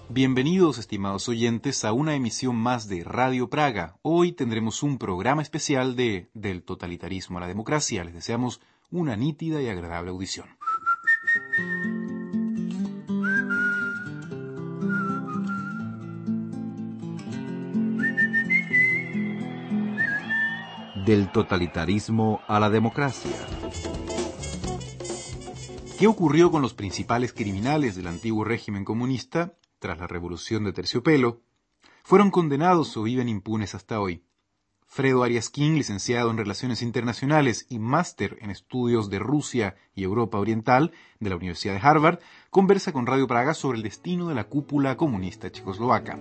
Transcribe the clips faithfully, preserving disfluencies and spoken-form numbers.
Bienvenidos, estimados oyentes, a una emisión más de Radio Praga. Hoy tendremos un programa especial de Del totalitarismo a la democracia. Les deseamos una nítida y agradable audición. Del totalitarismo a la democracia. ¿Qué ocurrió con los principales criminales del antiguo régimen comunista tras la Revolución de Terciopelo? Fueron condenados o viven impunes hasta hoy. Fredo Arias King, licenciado en Relaciones Internacionales y máster en Estudios de Rusia y Europa Oriental de la Universidad de Harvard, conversa con Radio Praga sobre el destino de la cúpula comunista checoslovaca.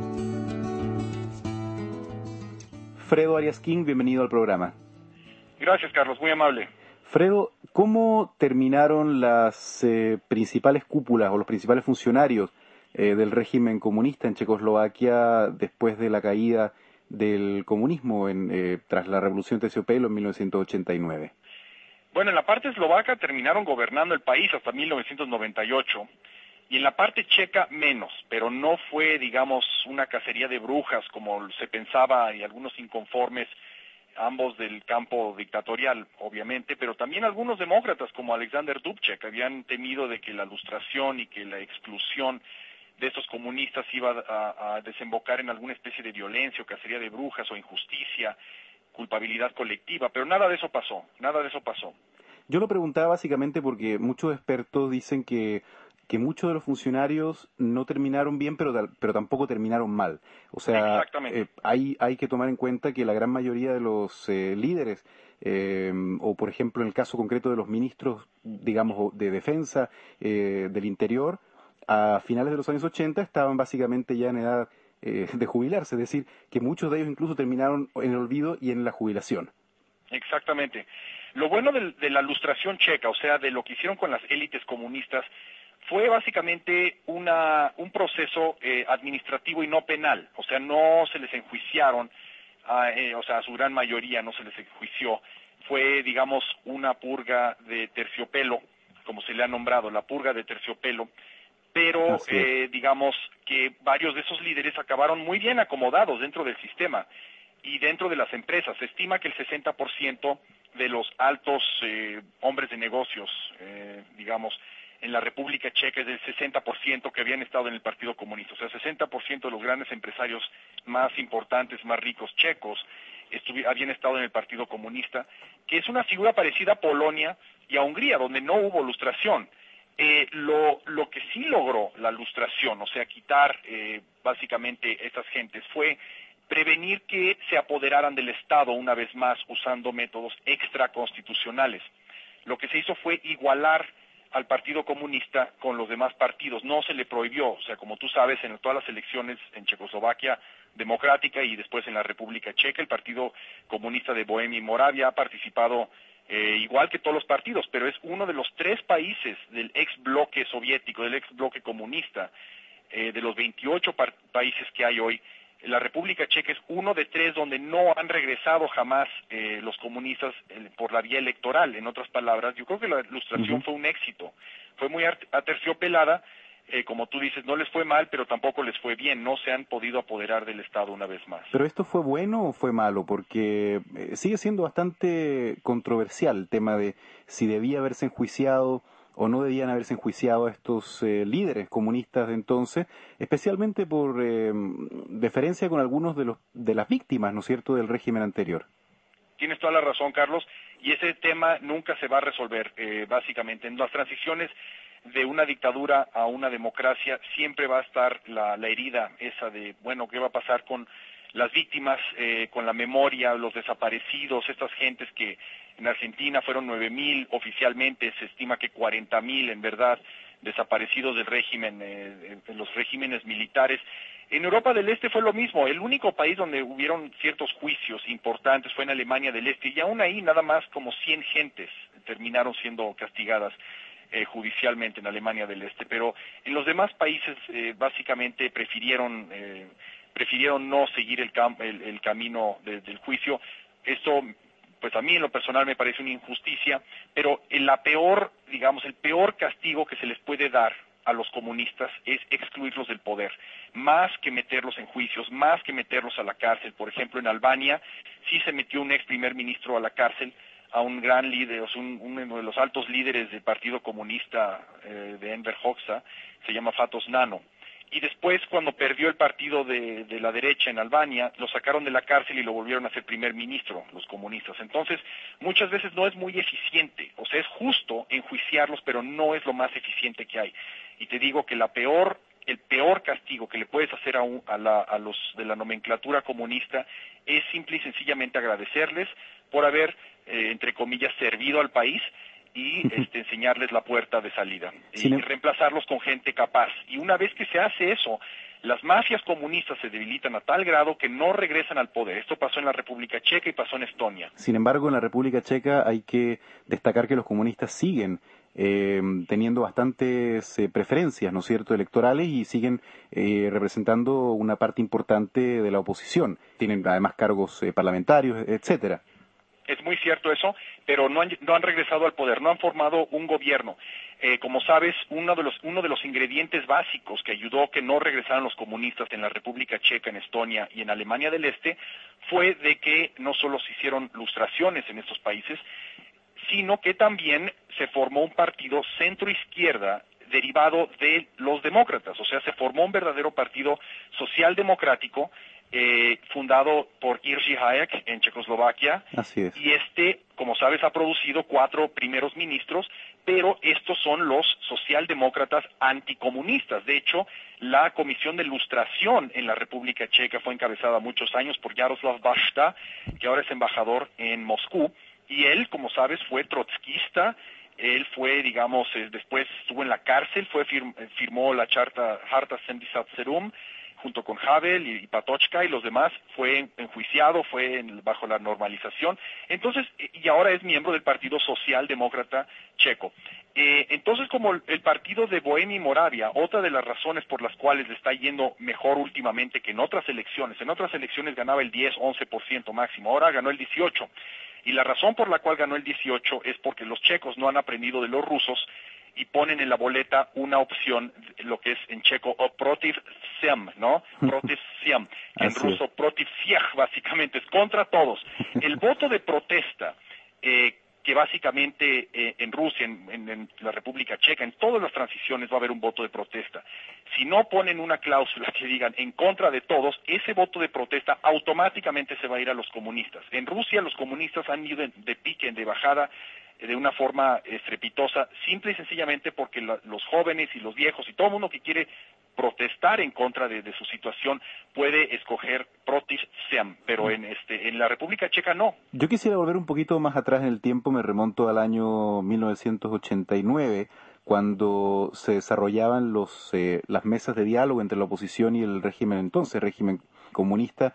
Fredo Arias King, bienvenido al programa. Gracias, Carlos, muy amable. Fredo, ¿cómo terminaron las eh, principales cúpulas o los principales funcionarios eh, del régimen comunista en Checoslovaquia después de la caída del comunismo en, eh, tras la Revolución de Terciopelo en mil novecientos ochenta y nueve? Bueno, en la parte eslovaca terminaron gobernando el país hasta mil novecientos noventa y ocho y en la parte checa menos, pero no fue, digamos, una cacería de brujas como se pensaba y algunos inconformes, ambos del campo dictatorial, obviamente, pero también algunos demócratas como Alexander Dubček habían temido de que la lustración y que la exclusión de estos comunistas iba a, a desembocar en alguna especie de violencia o cacería de brujas o injusticia, culpabilidad colectiva, pero nada de eso pasó, nada de eso pasó. Yo lo preguntaba básicamente porque muchos expertos dicen que que muchos de los funcionarios no terminaron bien, pero, pero tampoco terminaron mal. O sea, eh, hay, hay que tomar en cuenta que la gran mayoría de los eh, líderes, eh, o por ejemplo en el caso concreto de los ministros, digamos, de defensa eh, del interior, a finales de los años ochenta estaban básicamente ya en edad eh, de jubilarse, es decir, que muchos de ellos incluso terminaron en el olvido y en la jubilación. Exactamente. Lo bueno de, de la lustración checa, o sea, de lo que hicieron con las élites comunistas, fue básicamente una, un proceso eh, administrativo y no penal, o sea, no se les enjuiciaron, a, eh, o sea, a su gran mayoría no se les enjuició, fue, digamos, una purga de terciopelo, como se le ha nombrado, la purga de terciopelo, pero eh, digamos que varios de esos líderes acabaron muy bien acomodados dentro del sistema y dentro de las empresas. Se estima que el sesenta por ciento de los altos eh, hombres de negocios, eh, digamos, en la República Checa es del sesenta por ciento que habían estado en el Partido Comunista. O sea, sesenta por ciento de los grandes empresarios más importantes, más ricos checos, habían estado en el Partido Comunista, que es una figura parecida a Polonia y a Hungría, donde no hubo lustración. Eh, lo, lo que sí logró la lustración, o sea, quitar eh, básicamente estas gentes, fue prevenir que se apoderaran del Estado una vez más usando métodos extraconstitucionales. Lo que se hizo fue igualar al Partido Comunista con los demás partidos. No se le prohibió, o sea, como tú sabes, en todas las elecciones en Checoslovaquia democrática y después en la República Checa, el Partido Comunista de Bohemia y Moravia ha participado eh, igual que todos los partidos, pero es uno de los tres países del ex bloque soviético, del ex bloque comunista, eh, de los veintiocho par- países que hay hoy. La República Checa es uno de tres donde no han regresado jamás eh, los comunistas eh, por la vía electoral. En otras palabras, yo creo que la lustración uh-huh. fue un éxito. Fue muy aterciopelada, eh, como tú dices, no les fue mal, pero tampoco les fue bien. No se han podido apoderar del Estado una vez más. ¿Pero esto fue bueno o fue malo? Porque eh, sigue siendo bastante controversial el tema de si debía haberse enjuiciado o no debían haberse enjuiciado a estos eh, líderes comunistas de entonces, especialmente por eh, deferencia con algunos de los de las víctimas, ¿no es cierto?, del régimen anterior. Tienes toda la razón, Carlos, y ese tema nunca se va a resolver, eh, básicamente. En las transiciones de una dictadura a una democracia siempre va a estar la, la herida esa de, bueno, ¿qué va a pasar con las víctimas, eh, con la memoria, los desaparecidos, estas gentes que en Argentina fueron nueve mil, oficialmente se estima que cuarenta mil en verdad desaparecidos del régimen, eh, de los regímenes militares. En Europa del Este fue lo mismo, el único país donde hubieron ciertos juicios importantes fue en Alemania del Este, y aún ahí nada más como cien gentes terminaron siendo castigadas eh, judicialmente en Alemania del Este, pero en los demás países eh, básicamente prefirieron eh, prefirieron no seguir el, cam el, el camino de, del juicio. Esto, pues a mí en lo personal me parece una injusticia, pero en la peor, digamos, el peor castigo que se les puede dar a los comunistas es excluirlos del poder. más que meterlos en juicios, más que meterlos a la cárcel. Por ejemplo, en Albania sí se metió un ex primer ministro a la cárcel, a un gran líder, o sea, un, uno de los altos líderes del Partido Comunista eh, de Enver Hoxha, se llama Fatos Nano. Y después, cuando perdió el partido de, de la derecha en Albania, lo sacaron de la cárcel y lo volvieron a ser primer ministro, los comunistas. Entonces, muchas veces no es muy eficiente, o sea, es justo enjuiciarlos, pero no es lo más eficiente que hay. Y te digo que la peor, el peor castigo que le puedes hacer a, un, a, la, a los de la nomenclatura comunista es simple y sencillamente agradecerles por haber, eh, entre comillas, servido al país y este, enseñarles la puerta de salida y, y reemplazarlos con gente capaz. Y una vez que se hace eso, las mafias comunistas se debilitan a tal grado que no regresan al poder. Esto pasó en la República Checa y pasó en Estonia. Sin embargo, en la República Checa hay que destacar que los comunistas siguen eh, teniendo bastantes eh, preferencias, ¿no es cierto?, electorales, y siguen eh, representando una parte importante de la oposición. Tienen además cargos eh, parlamentarios, etcétera. Es muy cierto eso, pero no han, no han regresado al poder, no han formado un gobierno. Eh, como sabes, uno de, los, uno de los ingredientes básicos que ayudó a que no regresaran los comunistas en la República Checa, en Estonia y en Alemania del Este fue de que no solo se hicieron lustraciones en estos países, sino que también se formó un partido centro-izquierda derivado de los demócratas, o sea, se formó un verdadero partido socialdemocrático Eh, fundado por Jerzy Hayek en Checoslovaquia. Así es. Y este, como sabes, ha producido cuatro primeros ministros, pero estos son los socialdemócratas anticomunistas. De hecho, la Comisión de Lustración en la República Checa fue encabezada muchos años por Jaroslav Basta, que ahora es embajador en Moscú, y él, como sabes, fue trotskista. Él fue, digamos, eh, después estuvo en la cárcel, fue firm, firmó la charta Harta Semdisatserum, junto con Havel y, y Patočka y los demás, fue enjuiciado, fue en, bajo la normalización, entonces, y ahora es miembro del Partido Socialdemócrata Checo. Eh, entonces, como el, el partido de Bohemia y Moravia, otra de las razones por las cuales le está yendo mejor últimamente que en otras elecciones, en otras elecciones ganaba el diez, once por ciento máximo, ahora ganó el dieciocho, y la razón por la cual ganó el dieciocho es porque los checos no han aprendido de los rusos y ponen en la boleta una opción, lo que es en checo protiv sem, ¿no? Protiv sem, que en ruso protiv всех, básicamente, es contra todos. El voto de protesta, eh, que básicamente eh, en Rusia, en, en, en la República Checa, en todas las transiciones va a haber un voto de protesta. Si no ponen una cláusula que digan en contra de todos, ese voto de protesta automáticamente se va a ir a los comunistas. En Rusia los comunistas han ido de, de pique, de bajada, de una forma estrepitosa, simple y sencillamente porque la, los jóvenes y los viejos y todo el mundo que quiere protestar en contra de, de su situación puede escoger protiv sem, pero en este en la República Checa no. Yo quisiera volver un poquito más atrás en el tiempo, me remonto al año mil novecientos ochenta y nueve, cuando se desarrollaban los eh, las mesas de diálogo entre la oposición y el régimen entonces, régimen comunista,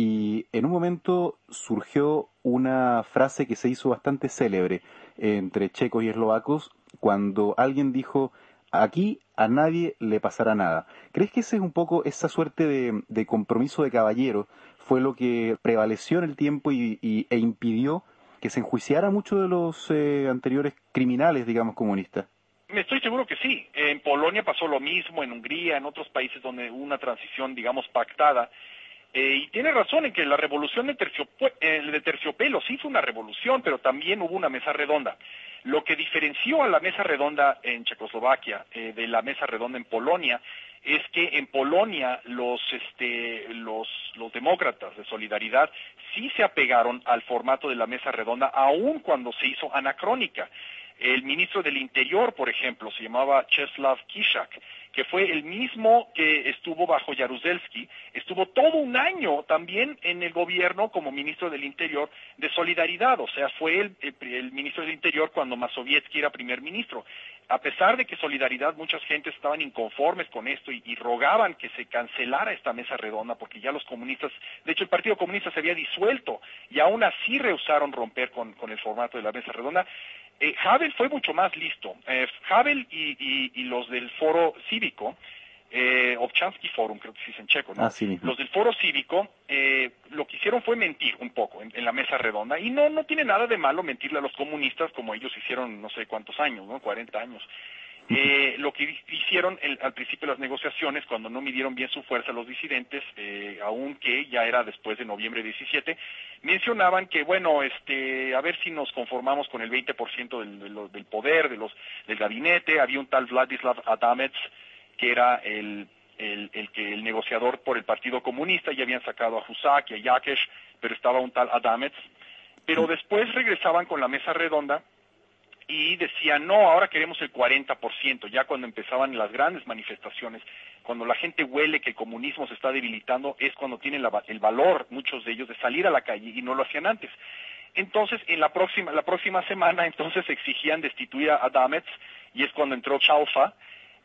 y en un momento surgió una frase que se hizo bastante célebre entre checos y eslovacos cuando alguien dijo: aquí a nadie le pasará nada. ¿Crees que ese es un poco esa suerte de, de compromiso de caballero fue lo que prevaleció en el tiempo y, y, e impidió que se enjuiciara mucho de los eh, anteriores criminales, digamos, comunistas? Me estoy seguro que sí. En Polonia pasó lo mismo, en Hungría, en otros países donde hubo una transición, digamos, pactada. Eh, y tiene razón en que la revolución de, terciopue eh, de terciopelo sí fue una revolución, pero también hubo una mesa redonda. Lo que diferenció a la mesa redonda en Checoslovaquia eh, de la mesa redonda en Polonia es que en Polonia los, este, los, los demócratas de Solidaridad sí se apegaron al formato de la mesa redonda, aun cuando se hizo anacrónica. El ministro del Interior, por ejemplo, se llamaba Czesław Kiszczak, que fue el mismo que estuvo bajo Jaruzelski, estuvo todo un año también en el gobierno como ministro del Interior de Solidaridad, o sea, fue el, el, el ministro del Interior cuando Mazowiecki era primer ministro. A pesar de que Solidaridad, muchas gentes estaban inconformes con esto y, y rogaban que se cancelara esta mesa redonda porque ya los comunistas, de hecho el Partido Comunista se había disuelto y aún así rehusaron romper con, con el formato de la mesa redonda. Eh, Havel fue mucho más listo. Eh, Havel y, y, y los del Foro Cívico, eh, Obchansky Forum, creo que se dice en checo, ¿no? Así mismo. Los del Foro Cívico eh, lo que hicieron fue mentir un poco en, en la mesa redonda y no no tiene nada de malo mentirle a los comunistas como ellos hicieron no sé cuántos años, ¿no? cuarenta años. Eh, lo que hicieron el, al principio de las negociaciones, cuando no midieron bien su fuerza los disidentes, eh, aunque ya era después de noviembre diecisiete, mencionaban que, bueno, este, a ver si nos conformamos con el veinte por ciento del, del, del poder, de los, del gabinete. Había un tal Vladislav Adamets, que era el, el, el, que, el negociador por el Partido Comunista. Ya habían sacado a Husak y a Yakesh, pero estaba un tal Adamets. Pero después regresaban con la mesa redonda y decían, no, ahora queremos el cuarenta por ciento, ya cuando empezaban las grandes manifestaciones, cuando la gente huele que el comunismo se está debilitando, es cuando tienen la, el valor, muchos de ellos, de salir a la calle, y no lo hacían antes. Entonces, en la próxima, la próxima semana, entonces exigían destituir a Adamets, y es cuando entró Chaufa,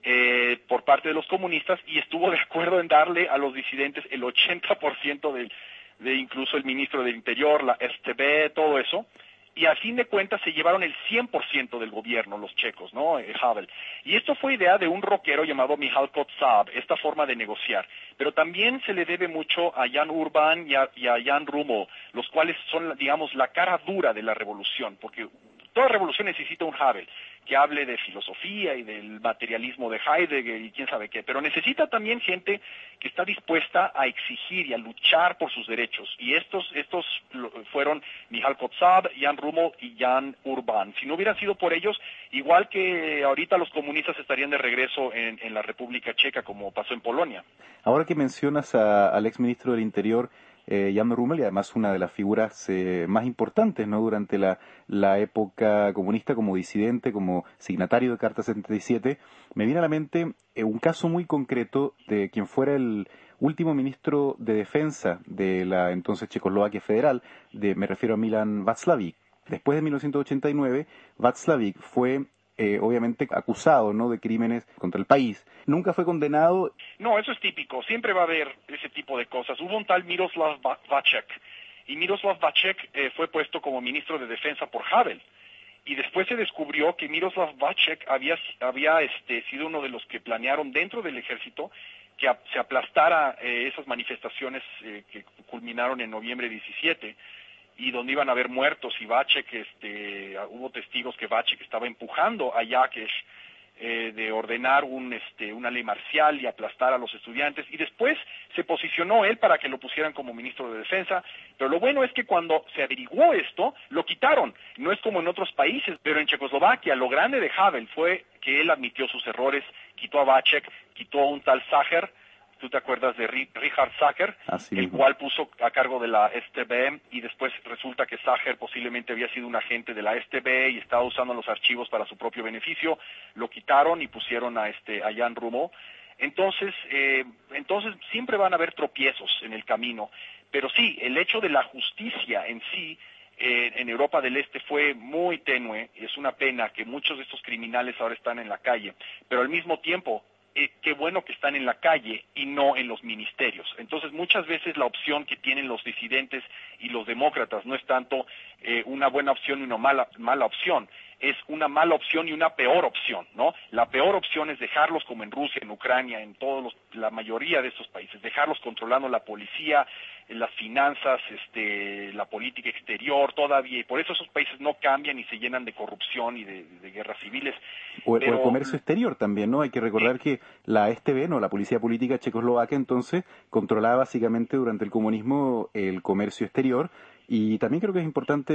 eh, por parte de los comunistas, y estuvo de acuerdo en darle a los disidentes el ochenta por ciento de, de incluso el ministro del Interior, la S T B, todo eso. Y a fin de cuentas se llevaron el cien por ciento del gobierno, los checos, ¿no? Eh, Havel. Y esto fue idea de un rockero llamado Michal Kotzab, esta forma de negociar. Pero también se le debe mucho a Jan Urban y a, y a Jan Rummel, los cuales son, digamos, la cara dura de la revolución, porque toda revolución necesita un Havel que hable de filosofía y del materialismo de Heidegger y quién sabe qué, pero necesita también gente que está dispuesta a exigir y a luchar por sus derechos, y estos estos fueron Michal Kotzab, Jan Rummel y Jan Urban. Si no hubieran sido por ellos, igual que ahorita los comunistas estarían de regreso en, en la República Checa, como pasó en Polonia. Ahora que mencionas a, al exministro del Interior, Eh, Jan Rummel, y además una de las figuras eh, más importantes, ¿no?, durante la, la época comunista, como disidente, como signatario de Carta setenta y siete, me viene a la mente eh, un caso muy concreto de quien fuera el último ministro de Defensa de la entonces Checoslovaquia Federal, de, me refiero a Milan Václavic. Después de mil novecientos ochenta y nueve, Václavic fue Eh, obviamente acusado, ¿no?, de crímenes contra el país. Nunca fue condenado. No, eso es típico. Siempre va a haber ese tipo de cosas. Hubo un tal Miroslav Vacek, y Miroslav Vacek eh, fue puesto como ministro de Defensa por Havel. Y después se descubrió que Miroslav Vacek había, había este, sido uno de los que planearon dentro del ejército que a, se aplastara eh, esas manifestaciones eh, que culminaron en noviembre diecisiete, y donde iban a haber muertos, y Vacek, este, hubo testigos que Vacek estaba empujando a Yakesh eh, de ordenar un, este, una ley marcial y aplastar a los estudiantes, y después se posicionó él para que lo pusieran como ministro de Defensa. Pero lo bueno es que cuando se averiguó esto, lo quitaron. No es como en otros países, pero en Checoslovaquia lo grande de Havel fue que él admitió sus errores, quitó a Vacek, quitó a un tal Sacher. ¿Tú te acuerdas de Richard Sacher? Así el mismo. Cual puso a cargo de la S T B, y después resulta que Sacher posiblemente había sido un agente de la S T B y estaba usando los archivos para su propio beneficio? Lo quitaron y pusieron a este a Jan Rummel. Entonces, eh, entonces siempre van a haber tropiezos en el camino, pero sí, el hecho de la justicia en sí eh, en Europa del Este fue muy tenue. Es una pena que muchos de estos criminales ahora están en la calle, pero al mismo tiempo Eh, qué bueno que están en la calle y no en los ministerios. Entonces, muchas veces la opción que tienen los disidentes y los demócratas no es tanto eh, una buena opción y una mala, mala opción, es una mala opción y una peor opción, ¿no? La peor opción es dejarlos como en Rusia, en Ucrania, en todos los, la mayoría de estos países, dejarlos controlando la policía, las finanzas, este, la política exterior todavía, y por eso esos países no cambian y se llenan de corrupción y de, de guerras civiles. O, Pero, o el comercio exterior también, ¿no? Hay que recordar sí. que la S T B, ¿no?, la Policía Política Checoslovaca, entonces, controlaba básicamente durante el comunismo el comercio exterior. Y también creo que es importante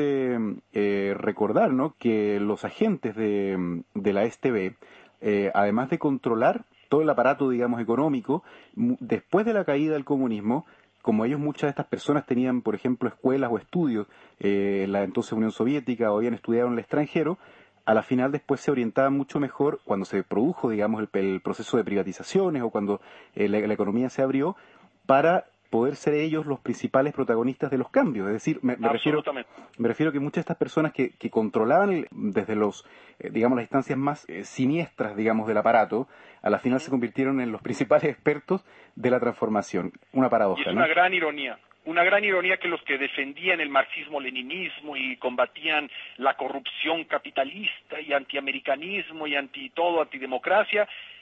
eh, recordar, ¿no?, que los agentes de, de la S T B, eh, además de controlar todo el aparato, digamos, económico, después de la caída del comunismo, como ellos, muchas de estas personas tenían, por ejemplo, escuelas o estudios eh, en la entonces Unión Soviética o habían estudiado en el extranjero, a la final después se orientaban mucho mejor cuando se produjo, digamos, el, el proceso de privatizaciones o cuando eh, la, la economía se abrió, para poder ser ellos los principales protagonistas de los cambios. Es decir, me, me refiero me refiero que muchas de estas personas que, que controlaban desde los, eh, digamos, las instancias más eh, siniestras, digamos, del aparato, a la final uh-huh. se convirtieron en los principales expertos de la transformación. Una paradoja, y es ¿no? Una gran ironía. Una gran ironía que los que defendían el marxismo-leninismo y combatían la corrupción capitalista y antiamericanismo y anti todo, antidemocracia,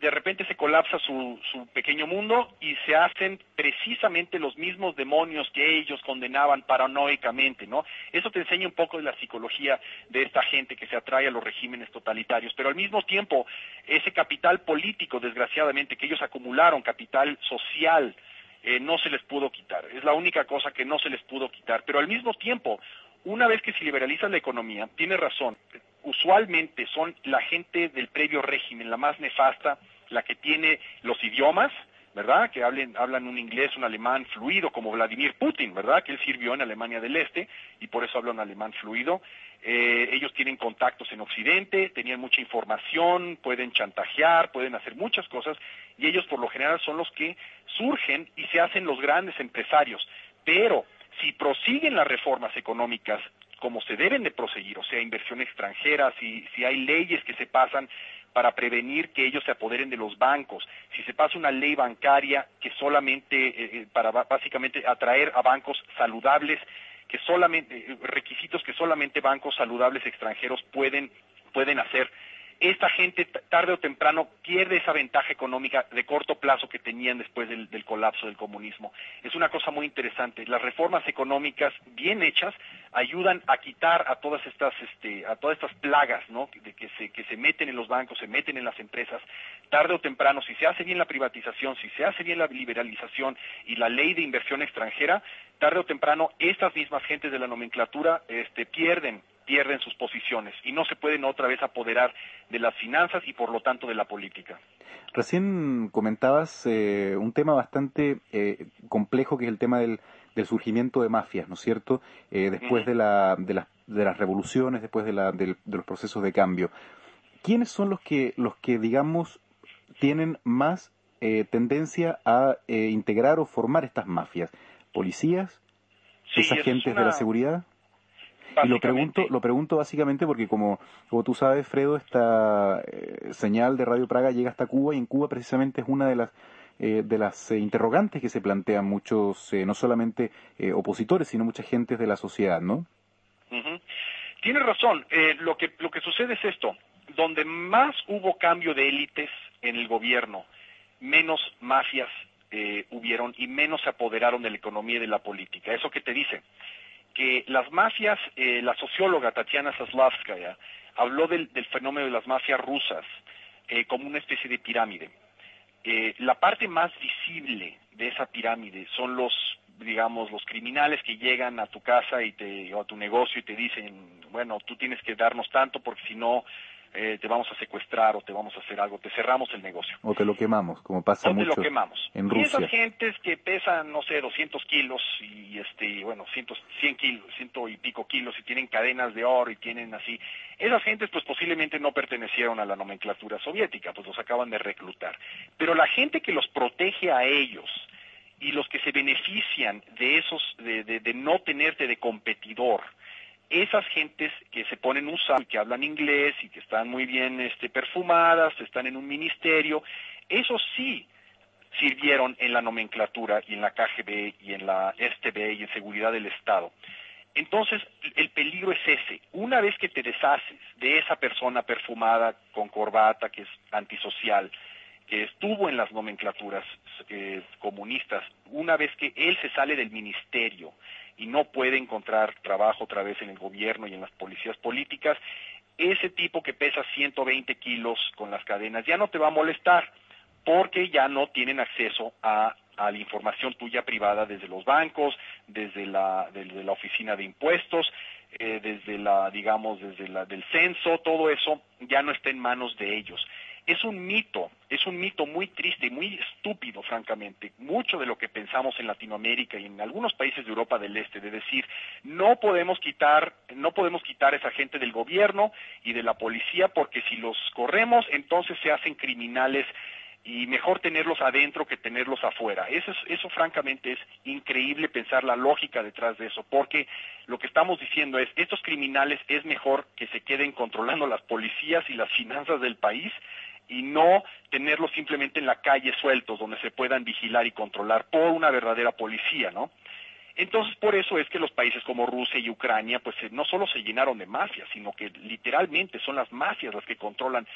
de repente se colapsa su, su pequeño mundo y se hacen precisamente los mismos demonios que ellos condenaban paranoicamente, ¿no? Eso te enseña un poco de la psicología de esta gente que se atrae a los regímenes totalitarios, pero al mismo tiempo ese capital político, desgraciadamente, que ellos acumularon, capital social, eh, no se les pudo quitar. Es la única cosa que no se les pudo quitar, pero al mismo tiempo, una vez que se liberaliza la economía, tiene razón, usualmente son la gente del previo régimen, la más nefasta, la que tiene los idiomas, ¿verdad? Que hablen, hablan un inglés, un alemán fluido, como Vladimir Putin, ¿verdad? Que él sirvió en Alemania del Este y por eso habla un alemán fluido. Eh, ellos tienen contactos en Occidente, tenían mucha información, pueden chantajear, pueden hacer muchas cosas y ellos por lo general son los que surgen y se hacen los grandes empresarios. Pero si prosiguen las reformas económicas como se deben de proseguir, o sea, inversión extranjera, si, si hay leyes que se pasan para prevenir que ellos se apoderen de los bancos, si se pasa una ley bancaria que solamente, eh, para básicamente atraer a bancos saludables, que solamente, eh, requisitos que solamente bancos saludables extranjeros pueden, pueden hacer, esta gente tarde o temprano pierde esa ventaja económica de corto plazo que tenían después del, del colapso del comunismo. Es una cosa muy interesante. Las reformas económicas bien hechas ayudan a quitar a todas estas, este, a todas estas plagas, ¿no? De que se, que se meten en los bancos, se meten en las empresas. Tarde o temprano, si se hace bien la privatización, si se hace bien la liberalización y la ley de inversión extranjera, tarde o temprano estas mismas gentes de la nomenclatura, este, pierden pierden sus posiciones y no se pueden otra vez apoderar de las finanzas y por lo tanto de la política. Recién comentabas eh, un tema bastante eh, complejo que es el tema del, del surgimiento de mafias, ¿no es cierto? Eh, después uh-huh. de, la, de, la, de las revoluciones, después de, la, de, de los procesos de cambio. ¿Quiénes son los que, los que digamos, tienen más eh, tendencia a eh, integrar o formar estas mafias? ¿Policías? Sí, ¿Esas agentes una... de la seguridad? Y lo pregunto, lo pregunto básicamente porque como, como tú sabes, Fredo, esta eh, señal de Radio Praga llega hasta Cuba y en Cuba precisamente es una de las eh, de las eh, interrogantes que se plantean muchos, eh, no solamente eh, opositores, sino mucha gente de la sociedad, ¿no? Uh-huh. Tienes razón. Eh, lo que lo que sucede es esto: donde más hubo cambio de élites en el gobierno, menos mafias eh, hubieron y menos se apoderaron de la economía y de la política. ¿Eso qué te dice? Que las mafias, eh, la socióloga Tatiana Zaslavskaya habló del, del fenómeno de las mafias rusas eh, como una especie de pirámide. Eh, la parte más visible de esa pirámide son los, digamos, los criminales que llegan a tu casa y te, o a tu negocio y te dicen, bueno, tú tienes que darnos tanto porque si no eh, te vamos a secuestrar o te vamos a hacer algo, te cerramos el negocio. O te lo quemamos, como pasa o mucho te lo quemamos. en Rusia. Y Rusia. esas gentes que pesan, no sé, doscientos kilos y, este, bueno, cien, cien kilos, ciento y pico kilos y tienen cadenas de oro y tienen así, esas gentes pues posiblemente no pertenecieron a la nomenclatura soviética, pues los acaban de reclutar. Pero la gente que los protege a ellos y los que se benefician de esos, de, de, de no tenerte de competidor, esas gentes que se ponen un saco y que hablan inglés y que están muy bien este, perfumadas, están en un ministerio, esos sí sirvieron en la nomenclatura y en la K G B y en la S T B y en seguridad del Estado. Entonces, el peligro es ese. Una vez que te deshaces de esa persona perfumada con corbata que es antisocial, que estuvo en las nomenclaturas eh, comunistas, una vez que él se sale del ministerio y no puede encontrar trabajo otra vez en el gobierno y en las policías políticas, ese tipo que pesa ciento veinte kilos con las cadenas ya no te va a molestar, porque ya no tienen acceso a, a la información tuya privada desde los bancos, desde la, desde la oficina de impuestos, eh, desde la, digamos, desde la del censo, todo eso ya no está en manos de ellos. Es un mito, es un mito muy triste y muy estúpido, francamente, mucho de lo que pensamos en Latinoamérica y en algunos países de Europa del Este, de decir, no podemos quitar, no podemos quitar a esa gente del gobierno y de la policía, porque si los corremos, entonces se hacen criminales y mejor tenerlos adentro que tenerlos afuera. Eso, es, eso francamente es increíble pensar la lógica detrás de eso, porque lo que estamos diciendo es, estos criminales es mejor que se queden controlando las policías y las finanzas del país y no tenerlos simplemente en la calle sueltos, donde se puedan vigilar y controlar por una verdadera policía, ¿no? Entonces, por eso es que los países como Rusia y Ucrania, pues no solo se llenaron de mafias, sino que literalmente son las mafias las que controlan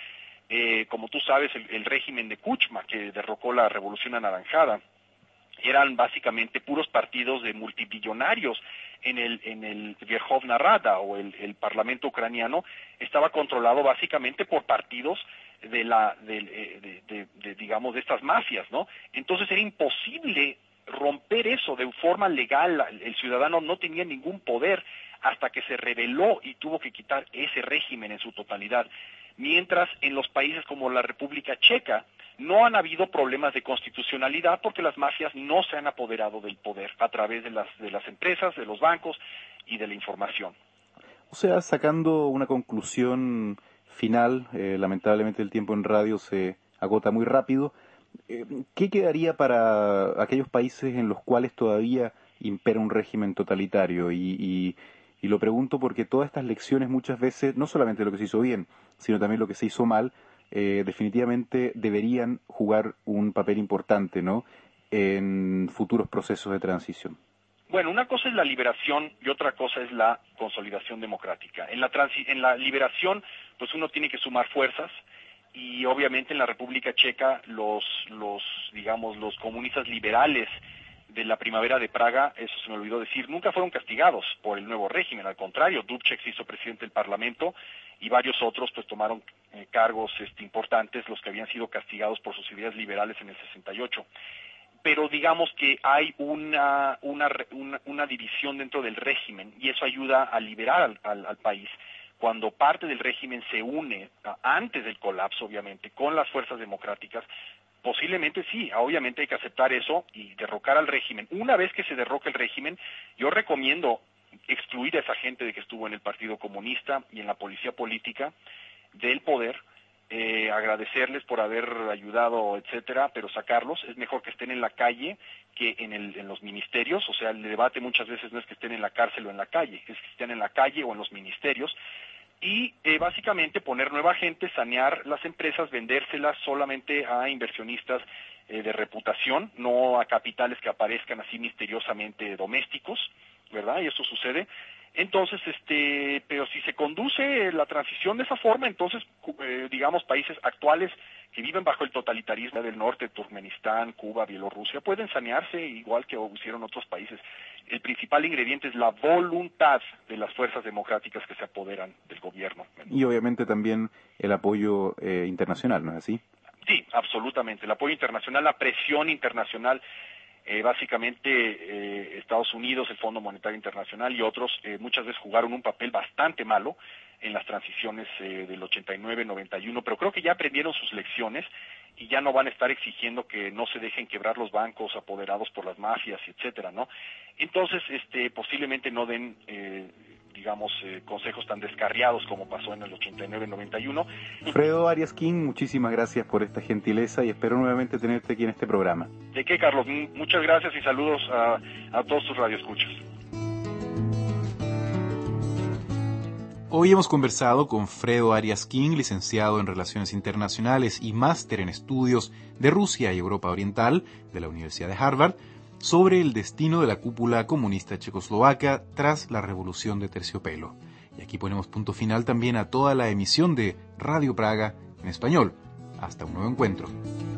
eh, como tú sabes, el, el régimen de Kuchma, que derrocó la Revolución Anaranjada, eran básicamente puros partidos de multibillonarios. En el, en el Verkhovna Rada, o el, el Parlamento ucraniano, estaba controlado básicamente por partidos de la, de, de, de, de, digamos, de estas mafias, ¿no? Entonces era imposible romper eso de forma legal. El ciudadano no tenía ningún poder hasta que se rebeló y tuvo que quitar ese régimen en su totalidad. Mientras en los países como la República Checa no han habido problemas de constitucionalidad porque las mafias no se han apoderado del poder a través de las, de las empresas, de los bancos y de la información. O sea, sacando una conclusión final, eh, lamentablemente el tiempo en radio se agota muy rápido, eh, ¿qué quedaría para aquellos países en los cuales todavía impera un régimen totalitario? Y, y, y lo pregunto porque todas estas lecciones muchas veces, no solamente lo que se hizo bien, sino también lo que se hizo mal, Eh, definitivamente deberían jugar un papel importante, ¿no?, en futuros procesos de transición. Bueno, una cosa es la liberación y otra cosa es la consolidación democrática. En la, transi- en la liberación, pues uno tiene que sumar fuerzas, y obviamente en la República Checa los, los, digamos, los comunistas liberales de la Primavera de Praga, eso se me olvidó decir, nunca fueron castigados por el nuevo régimen. Al contrario, Dubček se hizo presidente del Parlamento y varios otros pues tomaron eh, cargos este, importantes, los que habían sido castigados por sus ideas liberales en el sesenta y ocho. Pero digamos que hay una, una, una, una división dentro del régimen, y eso ayuda a liberar al, al, al país. Cuando parte del régimen se une, antes del colapso obviamente, con las fuerzas democráticas, posiblemente sí, obviamente hay que aceptar eso y derrocar al régimen. Una vez que se derroque el régimen, yo recomiendo excluir a esa gente de que estuvo en el Partido Comunista y en la policía política del poder, eh, agradecerles por haber ayudado, etcétera, pero sacarlos. Es mejor que estén en la calle que en, el, en los ministerios. O sea, el debate muchas veces no es que estén en la cárcel o en la calle, es que estén en la calle o en los ministerios. Y eh, básicamente poner nueva gente, sanear las empresas, vendérselas solamente a inversionistas eh, de reputación, no a capitales que aparezcan así misteriosamente domésticos, ¿verdad? Y eso sucede. Entonces, este, pero si se conduce la transición de esa forma, entonces, eh, digamos, países actuales que viven bajo el totalitarismo del norte, Turkmenistán, Cuba, Bielorrusia, pueden sanearse igual que hicieron otros países. El principal ingrediente es la voluntad de las fuerzas democráticas que se apoderan del gobierno. Y obviamente también el apoyo eh, internacional, ¿no es así? Sí, absolutamente. El apoyo internacional, la presión internacional. Eh, básicamente eh, Estados Unidos, el Fondo Monetario Internacional y otros eh, muchas veces jugaron un papel bastante malo en las transiciones eh, del ochenta y nueve, noventa y uno, pero creo que ya aprendieron sus lecciones y ya no van a estar exigiendo que no se dejen quebrar los bancos apoderados por las mafias, etcétera, ¿no? Entonces, este, posiblemente no den, eh, digamos, eh, consejos tan descarriados como pasó en el ochenta y nueve, noventa y uno. Fredo Arias King, muchísimas gracias por esta gentileza y espero nuevamente tenerte aquí en este programa. ¿De qué, Carlos? Muchas gracias y saludos a, a todos tus radioescuchas. Hoy hemos conversado con Fredo Arias King, licenciado en Relaciones Internacionales y máster en Estudios de Rusia y Europa Oriental de la Universidad de Harvard, sobre el destino de la cúpula comunista checoslovaca tras la Revolución de Terciopelo. Y aquí ponemos punto final también a toda la emisión de Radio Praga en español. Hasta un nuevo encuentro.